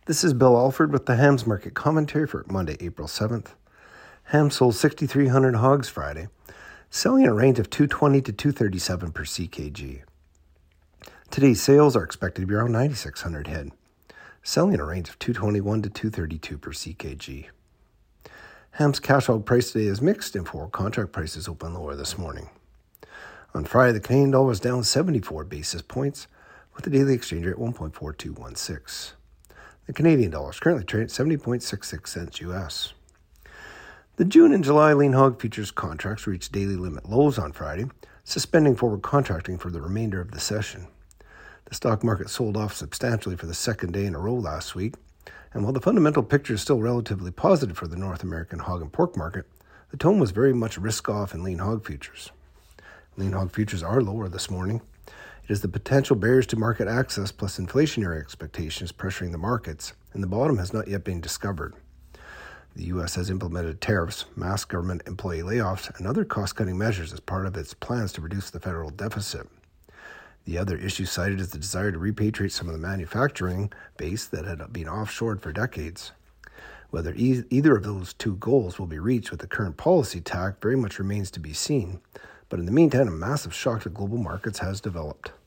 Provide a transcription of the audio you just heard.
This is Bill Alford with the Hams Market Commentary for Monday, April 7th. Hams sold 6,300 hogs Friday, selling in a range of $220 to $237 per CKG. Today's sales are expected to be around 9,600 head, selling in a range of $221 to $232 per CKG. Hams cash hog price today is mixed and forward contract prices open lower this morning. On Friday, the Canadian dollar was down 74 basis points with the daily exchange rate at 1.4216. The Canadian dollar is currently trading at 70.66 cents U.S. The June and July lean hog futures contracts reached daily limit lows on Friday, suspending forward contracting for the remainder of the session. The stock market sold off substantially for the second day in a row last week, and while the fundamental picture is still relatively positive for the North American hog and pork market, the tone was very much risk-off in lean hog futures. Lean hog futures are lower this morning. It is the potential barriers to market access plus inflationary expectations pressuring the markets, and the bottom has not yet been discovered. The U.S. has implemented tariffs, mass government employee layoffs, and other cost-cutting measures as part of its plans to reduce the federal deficit. The other issue cited is the desire to repatriate some of the manufacturing base that had been offshored for decades. Whether either of those two goals will be reached with the current policy tack very much remains to be seen, but in the meantime, a massive shock to global markets has developed.